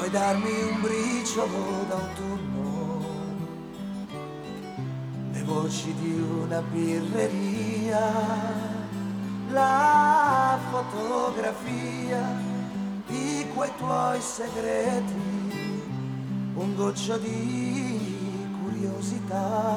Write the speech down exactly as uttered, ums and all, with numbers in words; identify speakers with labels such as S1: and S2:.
S1: Puoi darmi un briciolo d'autunno, le voci di una birreria, la fotografia di quei tuoi segreti, un goccio di curiosità.